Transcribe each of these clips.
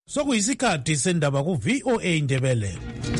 Sokuyisikhathi sendaba ku VOA Indebele.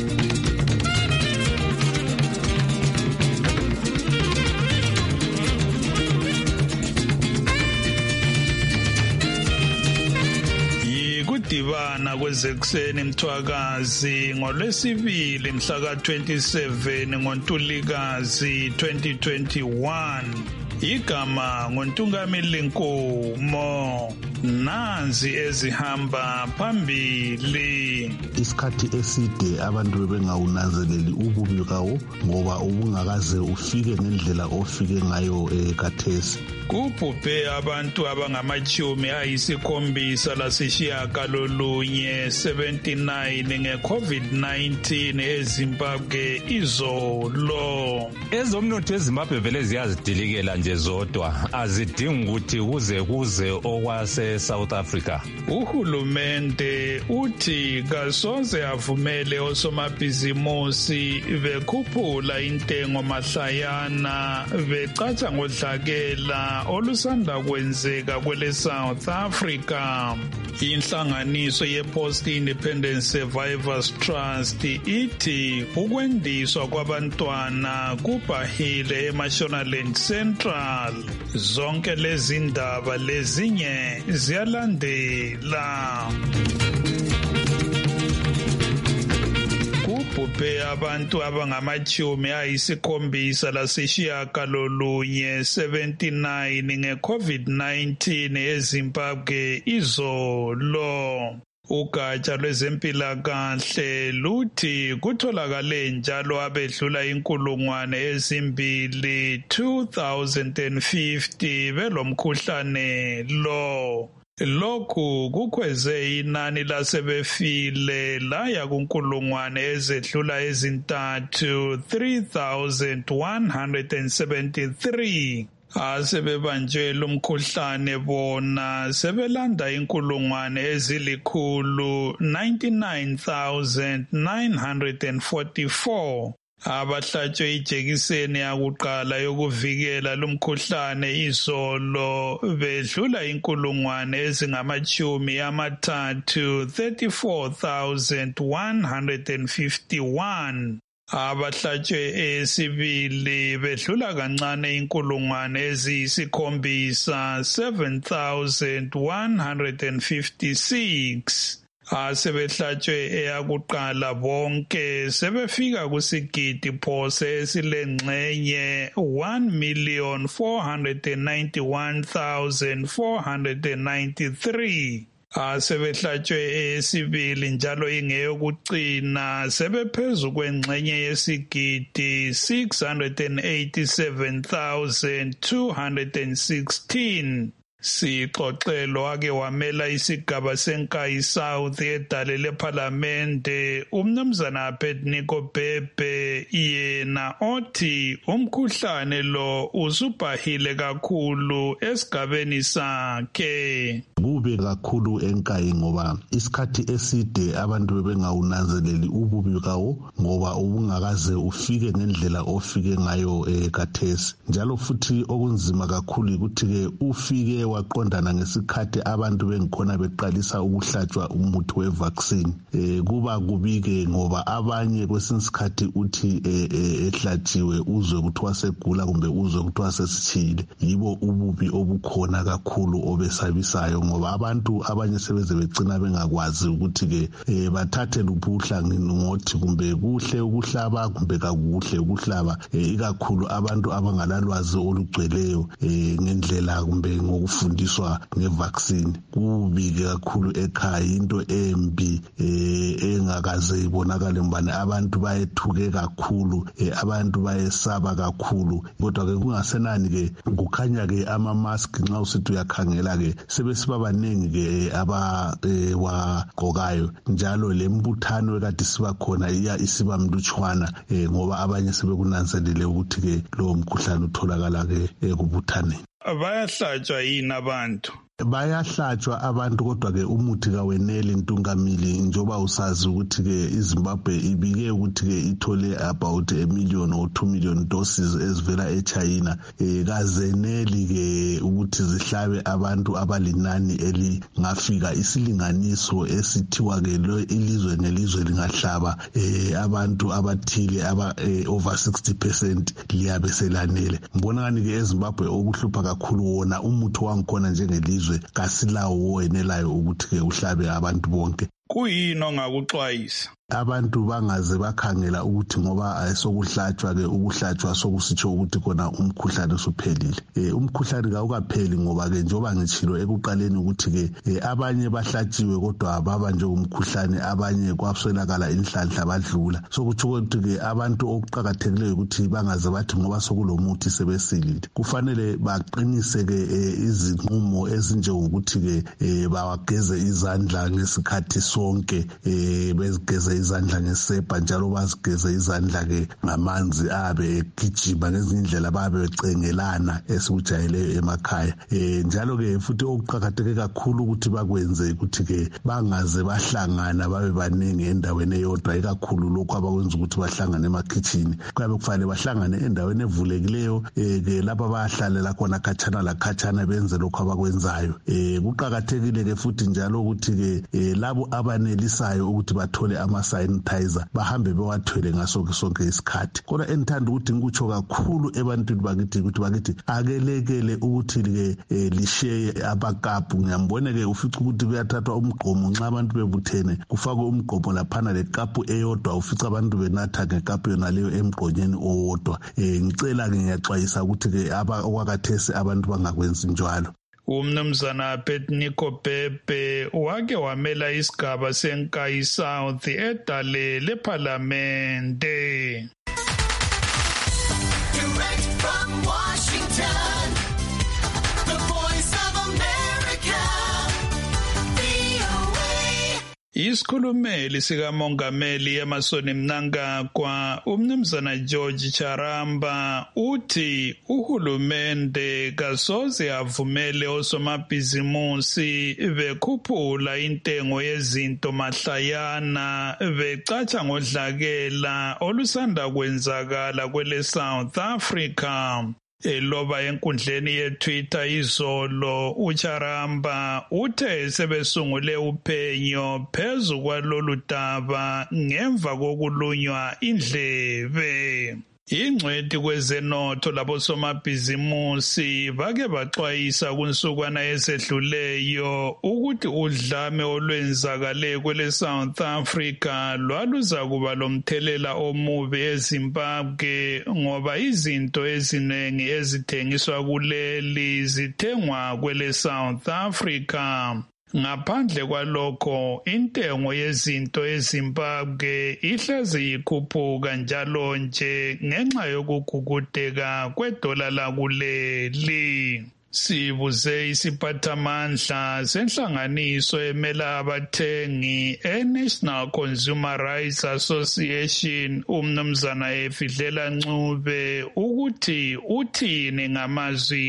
Kudibana kwezekuseni mthwakazi ngolwesibili mhla ka-27 ngoNtulikazi 2021. Igama ngoNtungameli Nkomo. Nanzi ezihamba phambili. Isikhathi eside abantu bebengawunanzeleli ububi kawo ngoba ubungakaze ufike ngendlela ofike ngayo khathesi. Kubhubhe abantu abangamachumi ayisikhombisa lasishiyagalolunye 79 nge-COVID-19 eZimbabwe izolo. Ezomnotho eZimbabwe vele ziyazidilikela nje zodwa, azidingi ukuthi kuze okwase South Africa. Uhulumende uthi kasoze avumele osomabhizimusi bekhuphula intengo mahlayana becatsha ngodlakela olusanda kwenzeka kwele South Africa. Inhlanganiso ye-Post Independent Survivors Trust ithi ukwendiswa kwabantwana kubhahile eMashonaland Central. Zonke lezi ndaba lezinye ziyalandela. Kubhubhe abantu abangamachumi ayisikhombisa lasishiyagalolunye 79 nge-COVID-19 eZimbabwe izolo. Ugatsha lwezempilakahle luthi kutholakale njalo abedlula 2,050 belomkhuhlane lo. Lokhu kukhweze inani lasebefile laya kunkulungwane ezedlula ezintathu 3,173. Asebebanjwe lumkhuhlane bona sebelanda inkulungwane ezilikhulu 99,944. Abahlatshwe ijekiseni yakuqala yokuvikela lumkhuhlane izolo bedlula inkulungwane ezingamachumi amathathu 34,151. Abahlatshwe esibili bedlula kancane inkulungwane eziyisikhombisa 7,156. Asebehlatshwe eyakuqala bonke sebefika kusigidi phose esilengxenye 1,491,493. Asebehlatshwe esibili njalo ingeyokucina sebephezu kwengxenye yesigidi 687,216. Sixoxelo wake wamela isigaba senkayi South edale lephalamende umnumzana Abednego Bhebhe yena othi umkhuhlane lo usubhahile kakhulu esigabeni sakhe. Kube kakhulu enkayi ngoba isikhathi eside abantu bebengawunanzeleli ububi kawo ngoba ubungakaze ufike ngendlela ofike ngayo khathesi. Njalo futhi okunzima kakhulu ukuthi ke ufike waqondana ngesikhathi abantu bengikhona beqalisa ukuhlatshwa umuthi wevaccine. Kuba kubike ngoba abanye kwesinye isikhathi uthi ehlatshiwe uzwe kuthiwa segula kumbe uzwe kuthiwa sesithile. Yibo ububi obukhona kakhulu obesabisayo ngoba abantu abanye sebeze begcina bengakwazi ukuthi ke bathathe luphi uhlangothi kumbe kuhle ukuhlaba kumbe kakuhle ukuhlaba, ikakhulu abantu abangalalwazi olugcweleyo ngendlela kumbe ngokufundiswa ngevaccine. Kubike kakhulu ekhaya into embi engakaze ibonakale mbane abantu bayethuke kakhulu, abantu bayesaba kakhulu. Kodwa ke kungasenani ke kukhanya ke ama-mask nxa usithi uyakhangela ke sebesiba baningi ke abawagqokayo, njalo lembuthano ekade siba khona isiba mlutshwana ngoba abanye sebekunanzelele ukuthi ke lowo mkhuhlane utholakala ke ekubuthaneni. Bayahlatshwa yini abantu? Bayahlatshwa abantu kodwa-ke umuthi kaweneli Ntungamili, njoba usazi ukuthi-ke iZimbabwe ibike ukuthi-ke ithole about 1 million or 2 million doses ezivela eChina. Kazeneli-ke ukuthi zihlabe abantu abalinani elingafika isilinganiso esithiwa-ke ilizwe nelizwe lingahlaba abantu abathile over 60% liyabe selanele. Ngibona-ke eZimbabwe okuhlupha kakhulu wona umuthi wangikhona njengelizwe kasilawo wenelayo ukuthi-ke uhlabe abantu bonke. Kuyini ongakuxwayisa? Abantu bangaze bakhangela ukuthi ngoba ayisokuhlatshwa-ke ukuhlatshwa sokusitsho ukuthi khona umkhuhlane usuphelile. Umkhuhlane kawukapheli ngoba-ke njengoba ngitshilo ekuqaleni ukuthi-ke abanye bahlatshiwe kodwa baba nje umkhuhlane, abanye kwaswelakala inhlanhla badlula. Sokutsho ukuthi-ke abantu okuqakathekileyo ukuthi bangaze bathi ngoba sokulomuthi sebesilile. Kufanele baqinise-ke izinqumo ezinjengokuthi-ke bawageze izandla ngesikhathi sonke, bezigeze izandla ngesepa njalo bazigeze izandla-ke ngamanzi abe egijima, ngezinye indlela babe becengelana esikujayeleyo emakhaya. Njalo-ke futhi okuqakatheke kakhulu ukuthi bakwenze ukuthi-ke bangaze bahlangana babe baningi endaweni eyodwa, ikakhulu lokhu abakwenza ukuthi bahlangane emakhitshini. Kuyabe kufanele bahlangane endaweni evulekileyo, ke lapha bayahlalela khona khatshana lakhatshana benze lokhu abakwenzayo. Kuqakathekile-ke futhi njalo ukuthi-ke labo abanelisayo ukuthi bathole ama-sanitizer bahambe bewathwele ngaso sonke isikhathi. Kodwa engithanda ukuthi ngikutsho kakhulu ebantwini bakithi akelekele ukuthi-ke lisheye abakaphu. Ngiyambone-ke ufica ukuthi kuyathathwa umgqomo nxa abantu bebuthene kufakwe umgqomo laphana lekaphu eyodwa, ufica abantu benatha ngekaphu yona leyo emgqonyeni owodwa. Ngicela-ke ngiyaxwayisa ukuthi-ke okwakathesi abantu bangakwenzi njalo. Umnumzana Nico Pepe wake wamela isigaba senkayi South edale lephalamende. Direct from Washington, the voice of America, VOA. Isikhulumeli sikamongameli Emmerson Mnangagwa, umnumzana George Charamba, uthi uhulumende kasoze avumele osomabhizimusi bekhuphula intengo yezinto mahlayana becatsha ngodlakela olusanda kwenzakala kwele South Africa. Eloba enkundleni yeTwitter izolo, uCharamba uthe sebesungule uphenyo phezu kwalolu daba ngemva kokulunywa indlebe. Ingcwethi kwezenotho labosomabhizimusi bake baxwayisa kunsukwana esedluleyo ukuthi udlame olwenzakale kwele South Africa lwaluza kuba lomthelela omubi eZimbabwe ngoba izinto eziningi ezithengiswa kuleli zithengwa kwele South Africa. Ngaphandle kwalokho, intengo yezinto eZimbabwe ihlezi ikhuphuka njalo nje ngenxa yokugugudeka kwedola lakuleli. Sibuze isiphathamandla senhlanganiso emela abathengi eNational Consumer Rights Association umnumzana Efidlela Ncube ukuthi uthini ngamazwi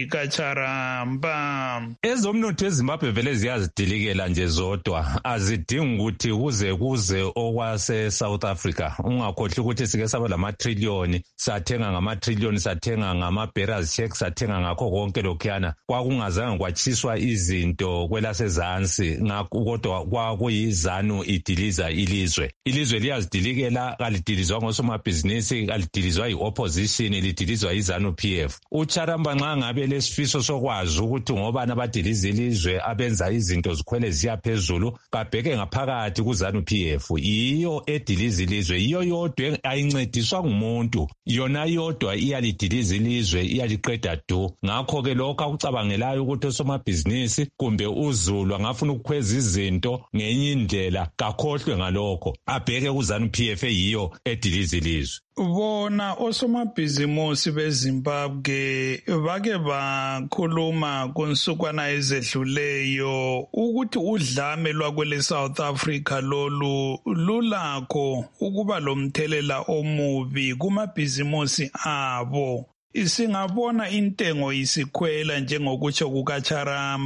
kaCharamba. Ezomnotho eZimbabwe vele ziyazidilikela nje zodwa, azidingi ukuthi kuze okwase South Africa. Ungakhohlwa ukuthi sike saba lama-trillion, sathenga ngama-trillion, sathenga ngama-bearers check, sathenga ngakho konke lokhuyana. Kwakungazange kwatshiswa izinto kwelasezansi, kodwa kwakuyizanu idiliza ilizwe. Ilizwe liyazidilikela, kalidilizwa ngosomabhizinisi, kalidilizwa yi-opposition, lidilizwa izanu PF. uCharamba nxa ngabe lesifiso sokwazi ukuthi ngobani abadiliza ilizwe abenza izinto zikhwele ziya phezulu, kabheke ngaphakathi kuzanu PF. Yiyo ediliza ilizwe, yiyo yodwa ayincediswa ngumuntu, yona yodwa iyalidiliza ilizwe, iyaliqeda du. Ngakho-ke lokho akucabangelayo ukuthi osomabhizinisi kumbe uzulu angafuna ukukhweza izinto ngenye indlela, kakhohlwe ngalokho, abheke kuzanu PF yiyo ediliza ilizwe. Bona osomabhizimusi beZimbabwe bake bakhuluma kunsukwana ezedluleyo ukuthi udlame lwakwele South Africa lolu lulakho ukuba lomthelela omubi kumabhizimusi abo. Singabona intengo isikhwela njengokutsho kukaCharamba.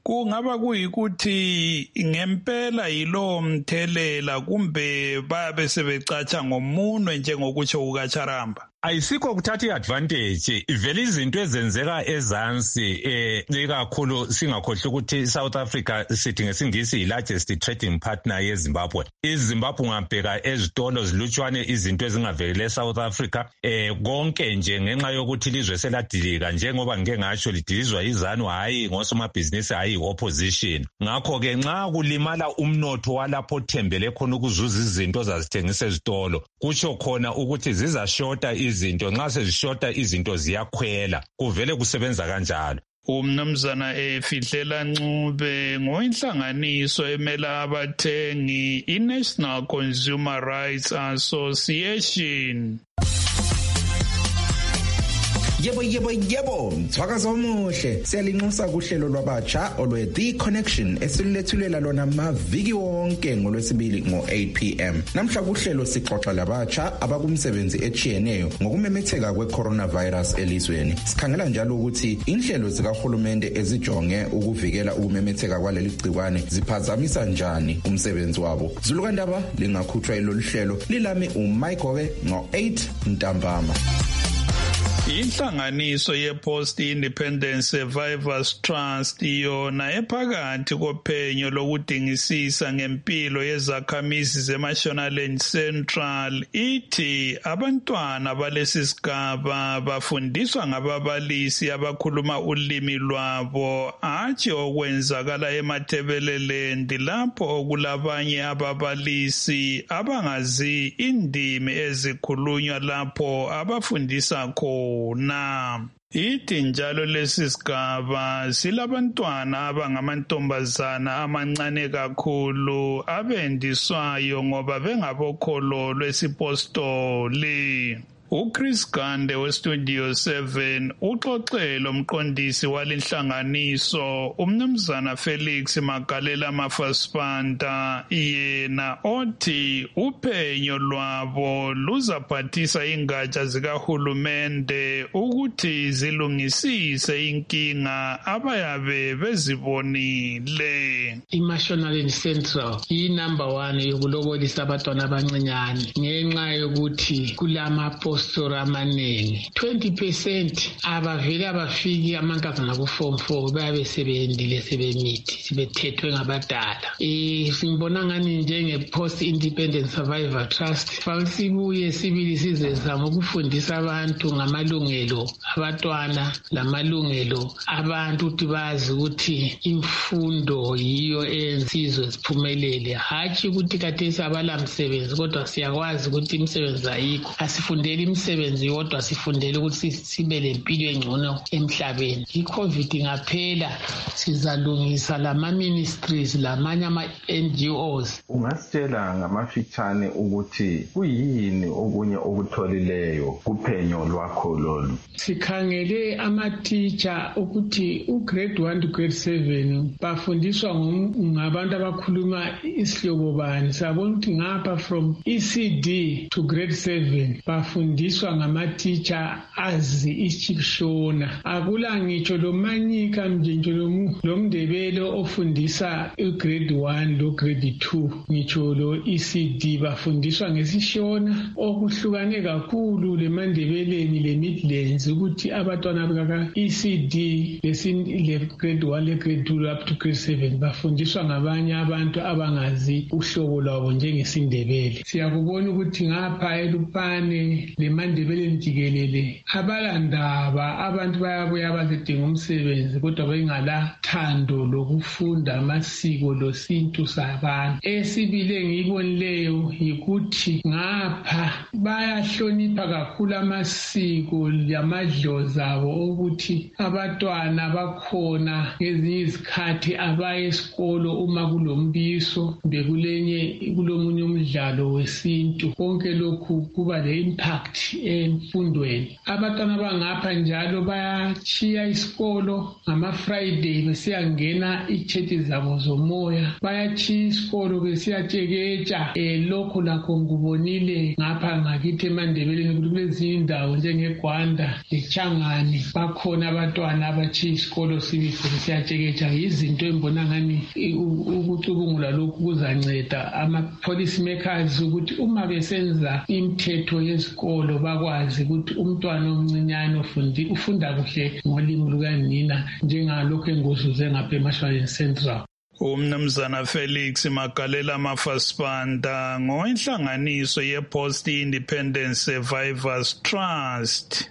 kungaba kuyikuthi ngempela yilo mthelela kumbe babe sebecatsha ngomunwe njengokutsho kukaCharamba? Ayisikho kuthatha iadvantage vele izinto ezenzeka ezansi ikakhulu singakhohlwa ukuthi South Africa sithi ngesingisi yi-largest trading partner yeZimbabwe. iZimbabwe ungabheka ezitolo zilutshwane izinto ezingavelele eSouth Africa konke nje ngenxa yokuthi ilizwe seladilika njengoba ngike ngasho lidilizwa izanu hayi ngosomabhizinisi hayi opposition. Ngakho ke nxa kulimala umnotho walapho othembele khona ukuzuza izinto zazithengisa ezitolo kutsho khona ukuthi zizashota izinto nxa sezishota izinto ziyakhwela kuvele kusebenza kanjalo. Umnumzana Fihlela Ncube ngoinhlanganiso emela abathengi iNational Consumer Rights Association. Yebo, mthwakazo omuhle. Siyalinxusa kuhlelo lwabatsha olwe The Connection esilethulela lona maviki wonke ngolwesibili ngo-8 p.m. Namhla kuhlelo sixoxa labatsha abakumsebenzi echiyeneyo ngokumemetheka kwe-coronavirus elizweni. Sikhangela njalo ukuthi inhlelo zikahulumende ezijonge ukuvikela ukumemetheka kwaleli gciwane ziphazamisa njani umsebenzi wabo. Zulukandaba lingakhutshwa ilolu hlelo lilami uMichael ngo-8 ntambama. Inhlanganiso ye-Post Independent Survivors Trust yona ephakathi kophenyo lokudingisisa ngempilo yezakhamizi zeMashonaland Central ithi abantwana balesi sigaba bafundiswa ngababalisi abakhuluma ulimi lwabo hatshi okwenzakala eMatabeleland lapho okulabanye ababalisi abangazi indimi ezikhulunywa lapho abafundisa khona. Ithi njalo lesi sigaba silabantwana abangamantombazana amancane kakhulu abendiswayo ngoba bengabokholo lwesipostoli. uChris Gande weStudio 7 uxoxele umqondisi walenhlanganiso umnumzana Felix Magalela Mafasipanta yena othi uphenyo lwabo luzaphathisa ingatsha zikahulumende ukuthi zilungisise inkinga abayabe bezibonile. iMashonaland Central yi-number 1 yokulobolisa abantwana abancinyane ngenxa yokuthi kulama-postori amaningi. 20% abavele abafiki amankazana ku-form 4 bayabe sebendile sebemithi sebethethwe ngabadala. Singibona ngani njenge-Post Independent Survivor Trust sibuye sibili sizezama ukufundisa abantu ngamalungelo abantwana lamalungelo abantu ukuthi bazi ukuthi imfundo yiyo eyensizwe ziphumelele, hatshi ukuthi kathesi abalamsebenzi kodwa siyakwazi ukuthi imisebenzi ayikho. Asifundeli imisebenzi yodwa, sifundele ukuthi sibe lempilo engcono emhlabeni. I-COVID ingaphela sizalungisa lama-ministries lamanye ama-NGOs. Ungasitshela ngamafitshane ukuthi kuyini okunye okutholileyo kuphenyo lwakho lolu? Sikhangele ama-teacher ukuthi u-grade 1 to grade 7 bafundiswa ngabantu abakhuluma isihlobo bani. Sabona ukuthi ngapha from ECD to grade 7 bafundiswa ngama-teacher azi isiXhosa. Akula ngitsho lo Manyika Mjenjo lo Mndebele ofundisa grade 1 lo grade 2 ngitsho lo ECD bafundiswa ngesishona okuhlukane kakhulu leMandebeleni le Midlands ukuthi abantwana baka ECD le grade 1 le grade 2 up to grade 7 bafundiswa ngabanye abantu abangazi uhlobo lwabo njengesindebele. Siyakubona ukuthi ngapha eLupane leMandebeleni jikelele abalandaba abantu bayabuya bazidinga umsebenzi kodwa bengala thando lokufunda amasiko losintu sabantu. Esibile ngiyibonileyo yikuthi ngapha bayahlonipha kakhulu amasiko lamadlozi abo ukuthi abantwana bakhona ngezinye izikhathi abaye esikolo uma kulombiso bekulomunye umdlalo wesintu. Konke lokhu kuba le-impact phakathi emfundweni. Abantwana bangapha njalo bayachiya isikolo ngama-Friday besiyangena ichethi zabo zomoya, bayachiya isikolo besiyatsheketsha. Lokho lakho ngubonile ngapha ngakithi eMandebeleni kulezinye indawo njengeGwanda leChangani bakhona abantwana abachiya isikolo sibise besiyatsheketsha. Izinto embona ngani ukucubungula lokhu kuzanceda ama-policy makers ukuthi uma besenza imithetho yesikolo bakwazi ukuthi umntwana omncinyane ufunda kuhle ngolimi lukanina njengalokho engozuze ngapha eMashonaland Central. Umnumzana Felix Magalela Mafasipanda ngoinhlanganiso ye-Post Independent Survivors Trust.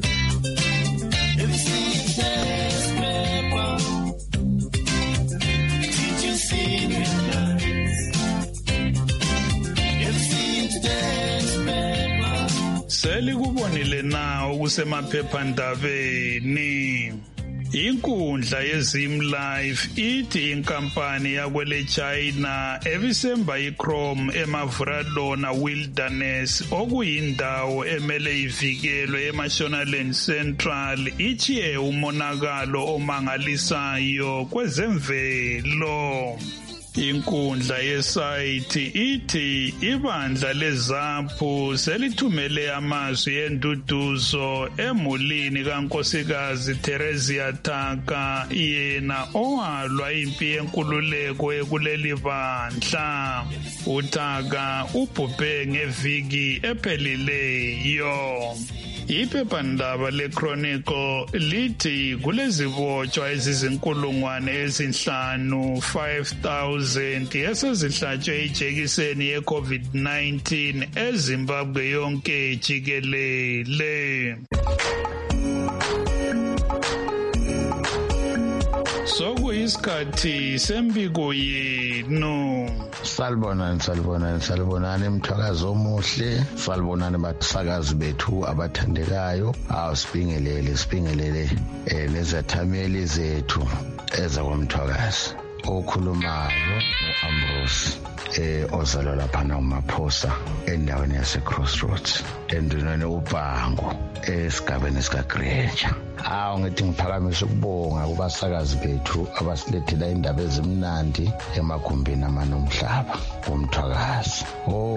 Selikubonile na okusemaphephandabeni. Inkundla yeZimLife ithi inkampani yakwele China ebisemba iChrome eMavuralona Wilderness okuyindawo emele ivikelwe eMashonaland Central ichiye umonakalo omangalisayo kwezemvelo. Inkundla yesayithi ithi ibandla leZAPU selithumele amazwi enduduzo emulini kaNkosikazi Theresia Taka yena owalwa impi yenkululeko ekuleli bandla. uTaka ubhubhe ngeviki ephelileyo. Iphephandaba leChronicle lithi kulezibotshwa ezizinkulungwane ezinhlanu 5,000 esezihlatshwe ijekiseni ye-COVID-19 eZimbabwe yonke jikelele. Sokuyisikhathi sembiko yenu. Salibonani mthwakazi omuhle, salibonani bathakazi bethu abathandekayo. Sibingelele nezathameli zethu ezakwamthwakazi. Okhulumayo uAmbrose ozalwa lapha naMaphosa endaweni yase Crossroads enduneni uBhango esigabeni sikaGreja. Ngithi ngiphakamisa ukubonga kubasakazi bethu abasilethela indaba ezimnandi emagumbini amanomhlaba womthwakazi.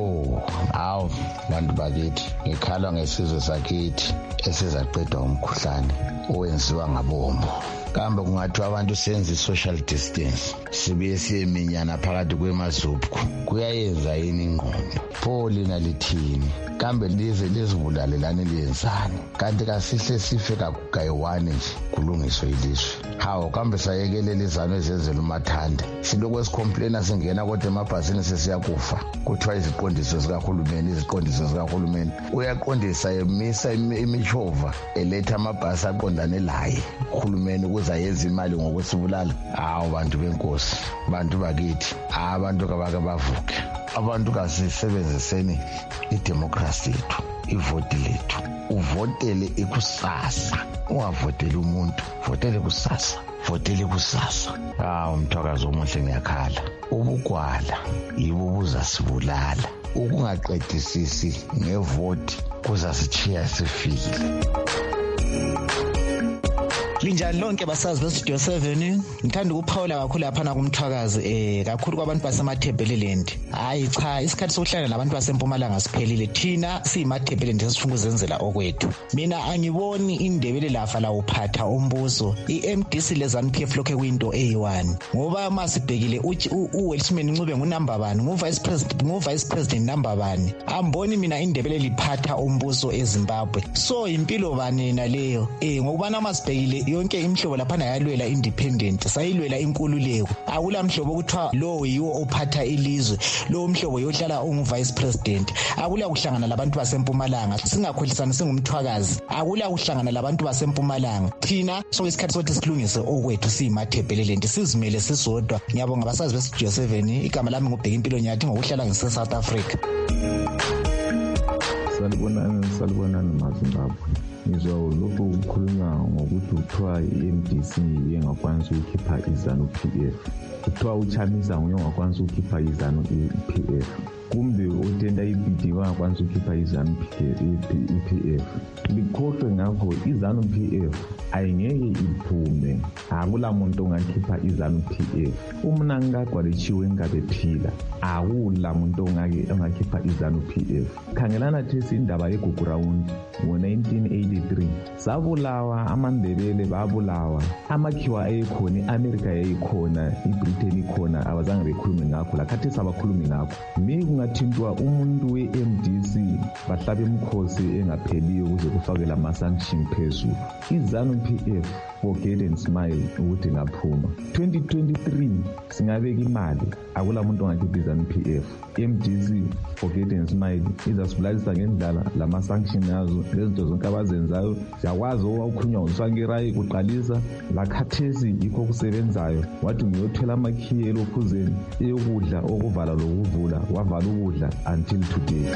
Bantu bakithi ngikhala ngesizwe sakithi esizaqedwa umkhuhlane owenziwa ngabombo. Kambe kungathiwa abantu senze social distance sibuye siyeminyana phakathi kwemazuphu kuyayenza yini ingqondo? Pho lina lithini? Kambe lize lizibulalelani liyenzani? Kanti kasihle sife kayiwane nje kulungiswe ilizwe. Kambe sayekelela izano ezenzela umathanda silokhu esikomplaina singena kodwa emabhasini sesiyakufa. Kuthiwa iziqondiso zikahulumeni uyaqondisa emisa imishova eletha amabhasi aqondane laye uhulumeni ukuze ayenze imali ngokwesibulala. Bantu benkosi, bantu bakithi, abantu kabake bavuke. Abantu kasisebenziseni idemocracy yethu, ivoti lethu. Uvotele ikusasa, ungavoteli umuntu, votele kusasa. Umthwakazi omuhle ngiyakhala. Ubugwala yibo buzasibulala. Ukungaqedisisi ngevoti kuzasitshiya sifikile. Linjani lonke basazi beStudio 7, ngithanda ukuphawula kakhulu lapha kumthwakazi kakhulu kwabantu basemaThebeleland. Cha, isikhathi sokuhlala nabantu baseMpumalanga siphelile. Thina siyimaThebeleland sesifuna ukuzenzela okwethu. Mina angiboni indebele lafa la uphatha umbuso. iMDC leZANU-PF lokho kuyinto eyi1. Ngoba masibhekile uWelshman Ncube ngunumber 1, nguvice president number 1. Amboni mina indebele liphatha umbuso eZimbabwe. So impilo bani naleyo? Ngokubana masibhekile yonke imhlobo lapha yalwela independent, sayilwela inkululeko. Akula mhlobo ukuthiwa lo yiwo ophatha ilizwe, lo mhlobo yohlala unguvice president. Akula kuhlangana labantu baseMpumalanga, singakhohlisana singumthwakazi. Akula kuhlangana labantu baseMpumalanga. Thina sokuyisikhathi sokuthi silungise okwethu siyimaThebeleland, sizimele sisodwa. Ngiyabonga basazi beStudio 7, igama lami ngubheka impilo nyathi ngokuhlala ngise-South Africa. Salibonani maZimbabwe. Ngizwa lokho ukukhulunywa ngokuthi kuthiwa iMDC ngiyengakwanisa ukukhipha iZANU-PF. Kuthiwa uChamisa ngiyengakwanisa ukukhipha iZANU-PF. kumbe otenda ibhidi bangakwanisa ukukhipha iZANU-PF likhohlwe ngakho iZANU-PF ayingeke iphume. Akula muntu ongakhipha iZANU-PF. Umna ngagwalitshiwe ngabephila akula muntu ongakhipha iZANU-PF. Khangelana thesi indaba yeGugu Round ngo-1983 sabulawa amandebele babulawa amakhiwa ayekhona i-America yayikhona iBritain ikhona abazange bekhulume ngakho lakhathesi abakhulumi ngakho. Kungathintwa umuntu we-MDC bahlabe umkhosi engapheliyo ukuze kufake lama-sanction phezulu. iZANU-PF forget and smile ukuthi ngaphuma. 2023 singabeka imali akula muntu ongakhipha iZANU-PF. MDC forget and smile izasibulalisa ngendlala lama-sanction yazo lezinto zonke abazenzayo siyakwazi owakhulunywa nguSwangirai kuqalisa lakhathesi yikho kusebenzayo. Wathi ngiyothela amakhiye elophuzeni eyokudla okuvala lokuvula wavala ukudla until today.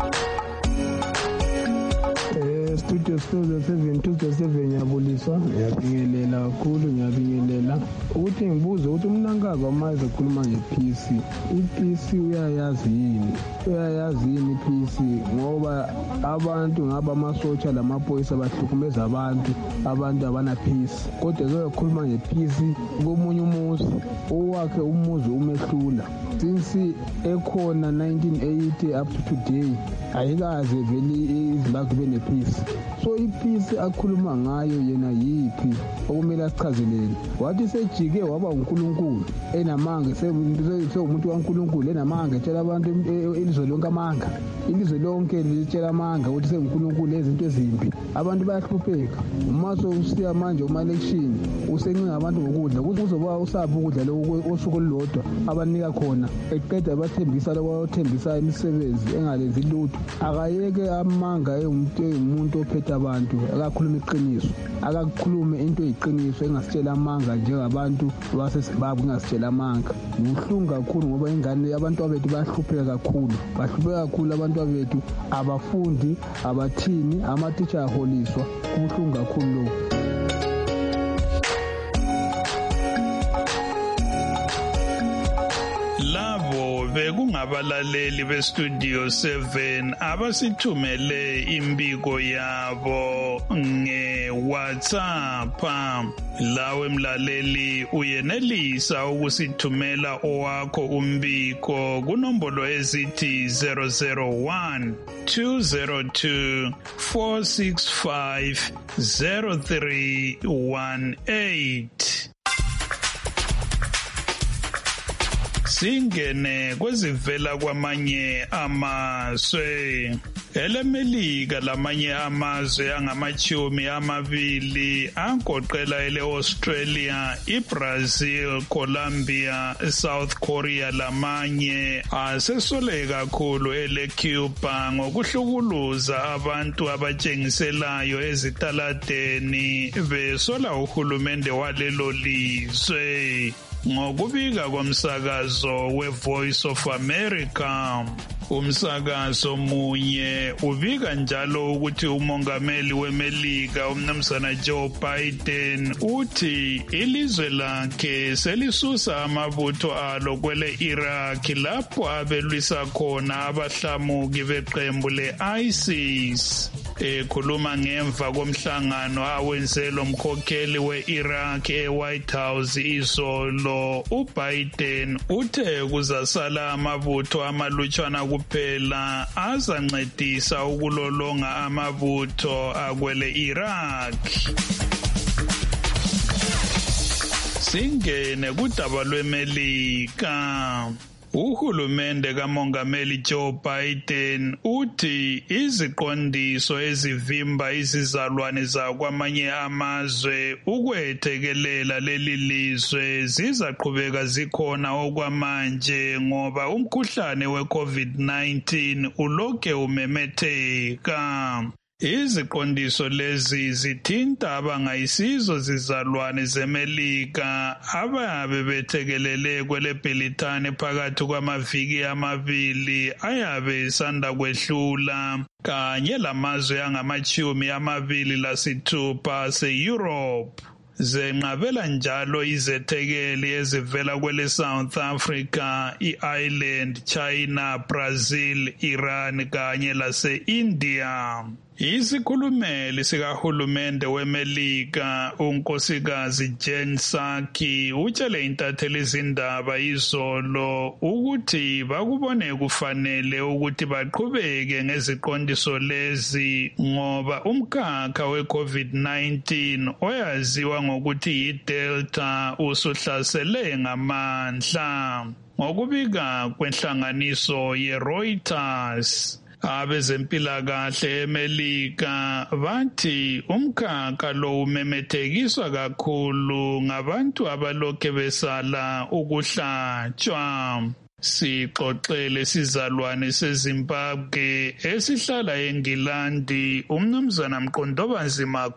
Studio 7 ngiyabulisa ngiyabingelela kakhulu ngiyabingelela ukuthi ngibuze ukuthi umnankakazi wamazi ekhuluma nge-PC i-PC uyayazi yini i-PC ngoba abantu ngaba amasotsha lamaphoyisa bahlukumeza abantu abana-peace kodwa zoyakhuluma nge-PC komunye umuzi owakhe umuzi umehlula since ekhona 1980 up to today ayikaze vele iZimbabwe bene-peace. So iPeace akhuluma ngayo yena yiphi okumele asichazelele. Wathi sejike waba uNkulunkulu enamanga sewumuntu kaNkulunkulu enamanga etshela abantu ilizwe lonke amanga. Ilizwe lonke litshela amanga ukuthi senguNkulunkulu ezinto ezimbi. Abantu bayahlupheka. Umaso usiya manje uma-election usencinga abantu ngokudla ukuthi uzoba usapha ukudla lokho osuku olulodwa abanika khona eqeda bathembisa labathembisa imisebenzi engalenzi lutho. Akayeke amanga umuntu ophethe abantu akakhuluma iqiniso akakhulume into eyiqiniso engasitshela amanga njengabantu baseZimbabwe engasitshela amanga. Ubuhlungu kakhulu ngoba ingane abantu abethu bahlupheka kakhulu abantu abethu abafundi abathini amatitsha aholiswa kubuhlungu kakhulu lokho. Bekungabalaleli beStudio 7 abasithumele imbiko yabo ngeWhatsApp. Lawe mlaleli uyenelisa ukusithumela owakho umbiko kunombolo ezithi 001 202 465 0318. Singene kwezivela kwamanye amazwe. EleMelika lamanye amazwe angama-20 agoqela ele-Australia, iBrazil, Colombia, South Korea lamanye asesole kakhulu ele-Cuba ngokuhlukuluza abantu abatshengiselayo ezitaladeni besola uhulumende walelo lizwe. Ngokubika komsakazo we-Voice of America, umsakazo munye ubika njalo ukuthi umongameli weMelika umnumzana Joe Biden uthi ilizwe lakhe selisusa amabutho alo kwele-Iraq lapho abelwisa khona abahlamuki beqembu le-ISIS. Ekhuluma ngemva komhlangano awenzelwa umkhokheli we-Iraq e-White House izolo, uBiden uthe kuzasala amabutho amalutshwana kuphela azancedisa ukulolonga amabutho akwele-Iraq. Singene kudaba lweMelika. Uhulumende kamongameli Joe Biden uthi iziqondiso ezivimba izizalwane zakwamanye amazwe ukwethekelela leli lizwe zizaqhubeka zikhona okwamanje ngoba umkhuhlane we-COVID-19 ulokhe umemetheka. Iziqondiso lezi zithinta abangayisizo zizalwane zeMelika ababe bethekelele kweleBrithani phakathi kwamaviki amabili ayabe esanda kwehlula kanye lamazwe angama-26 ase-Europe. zenqabela njalo izethekeli ezivela kwele South Africa, i-Ireland, China, Brazil, Iran kanye lase-India. Isikhulumeli sikahulumende weMelika unkosikazi Jen Psaki utshele intatheli izindaba izolo ukuthi bakubone kufanele ukuthi baqhubeke ngeziqondiso lezi ngoba umkhakha we-COVID-19 oyaziwa ngokuthi yi-Delta usuhlasele ngamandla. Ngokubika kwenhlanganiso ye-Reuters, abezempilakahle eMelika bathi umkhakha lo umemethekiswa kakhulu ngabantu abalokhe besala ukuhlatshwa. Sixoxele sizalwane seZimbabwe esihlala eNgilandi umnumzana Mqondobazima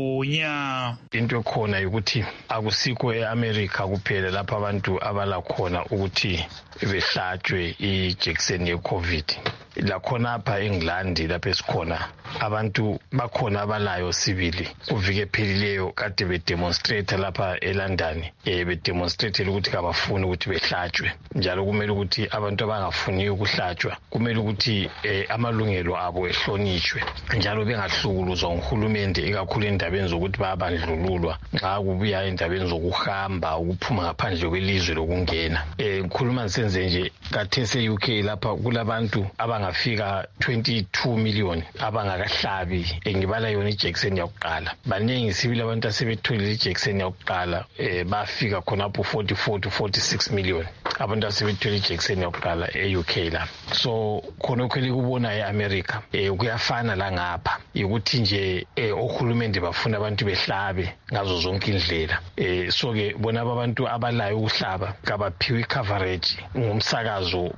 Gunya. Into ekhona ukuthi akusikho eAmerica kuphela lapha abantu abala khona ukuthi behlatshwe ijekiseni yeCovid. Lakhona apha eNgilandi lapha esikhona abantu bakhona abalayo sibili kuvike phelileyo kade bedemonstrate lapha eLondon bedemonstrate ukuthi kabafuni ukuthi behlatshwe njalo kumele ukuthi abantu abangafuni ukuhlatshwa kumele ukuthi amalungelo abo ehlonishwe njalo bengahlukuluzwa nguhulumende ikakhulu endabeni zokuthi bayabandlululwa nxa kubuya endabeni zokuhamba ukuphuma ngaphandle kwelizwe lokungena. Ngikhuluma ngisenze nje kathese UK lapha kulabantu abangafika 22 million abangakahlabi ngibala yona ijekiseni yakuqala. Baningi sibili abantu asebetholile ijekiseni yakuqala bafika khonapho 44 to 46 million abantu asebetholile ijekiseni yakuqala eUK la. So khona okheli kubona eAmerica kuyafana la ngapha ukuthi nje ohulumende bafuna abantu behlabe ngazo zonke indlela. So ke bona abantu abalayo ukuhlaba kabaphiwe coverage ngomsakazo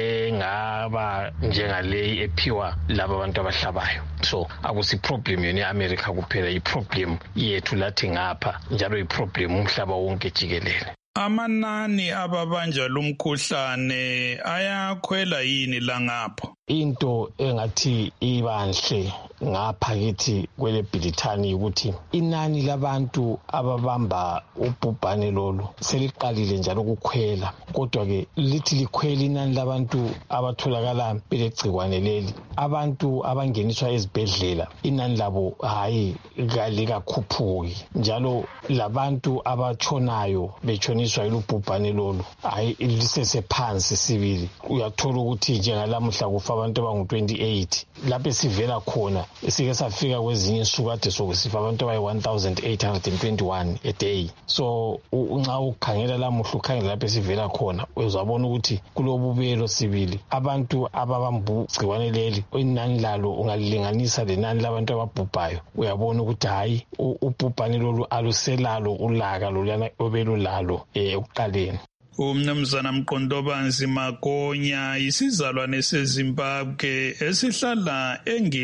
ngaba njengaleyi ephiwa laba abantu abahlabayo. So akusi problem yona eAmerica kuphela, iproblem yethu lathi ngapha njalo iproblem umhlaba wonke jikelele. Amanani ababanja lumkhuhlane ayakhwela yini la ngapha? Into engathi ibanhle ngapha kithi kwele Bhilithani ukuthi inani labantu ababamba ubhubhane lolu seliqalile njalo ukukhwela, kodwa ke lithi likhwela inani labantu abatholakala belegcikwane leli. Abantu abangeniswa ezibhedlela inani labo hayi kalikakhuphuki, njalo labantu abatshonayo bechoniswa yilubhubhane lolu hayi lisesephansi sibili. Uyathola ukuthi njengalamuhla kufa abantu abangu-28 lapho esivela khona esike safika kwezinye insuku kade sokusifa abantu abayi-1821 a day. So nxa ukhangela lamuhla ukhangela lapho esivela khona uzabona ukuthi kulobubelo sibili abantu ababamba igciwane leli inani lalo ungalilinganisa lenani labantu ababhubhayo uyabona ukuthi hayi ubhubhane lolu aluselalo ulaka loluyana obelulalo ekuqaleni. Umnumzana Mqondobazima Gunya isizalwane seZimbabwe esihlala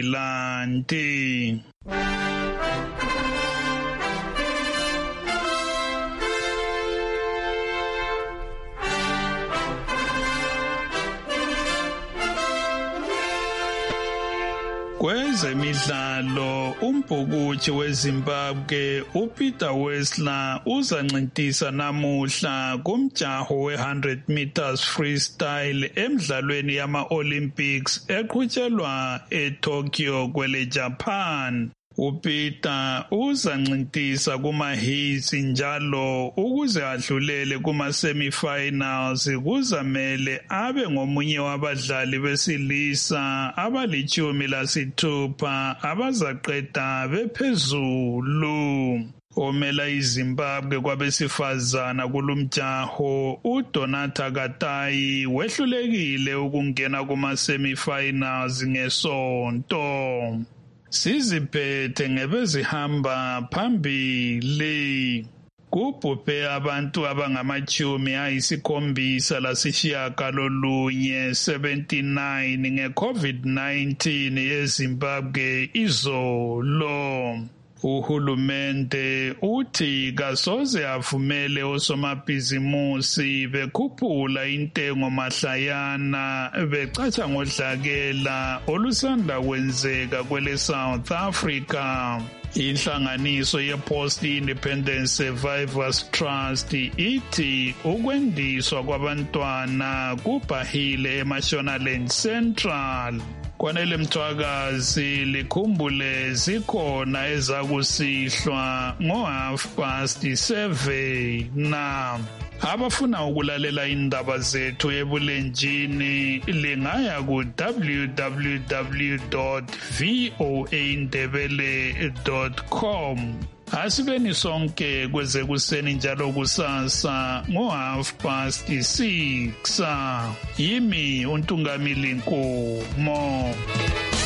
eNgilandi. Kwezemidlalo umbhukutshi weZimbabwe uPeter Wessler uzancintisa namuhla kumjaho we100 meters freestyle emidlalweni yama-Olympics eqhutshelwa eTokyo kwele Japan. uPeter uzancintisa kuma-heats njalo ukuze adlulele kuma-semifinals kuzamele abe ngomunye wabadlali besilisa abali-16 abazaqeda bephezulu. Omela iZimbabwe kwabesifazana kulumjaho uDonata Katayi wehlulekile ukungena kuma-semifinals ngesonto. Siziphethe ngebezihamba phambili. Kubhubhe abantu abangama-79 79 nge-COVID-19 yeZimbabwe izolo. Uhulumende uthi kasoze avumele osomabhizimusi bekhuphula intengo mahlayana becatsha ngodlakela olusanda kwenzeka kwele South Africa. Inhlanganiso ye-Post Independent Survivors Trust ithi ukwendiswa kwabantwana kubhahile eMashonaland Central. Kwanele Mthwakazi likhumbule zikhona ezakusihlwa ngo7:30 na abafuna ukulalela indaba zethu ebulenjini lingaya ku www.voaindebele.com. Asibeni sonke kweze kuseni njalo kusasa ngo6:30. Yimi uNtungamili Nkomo.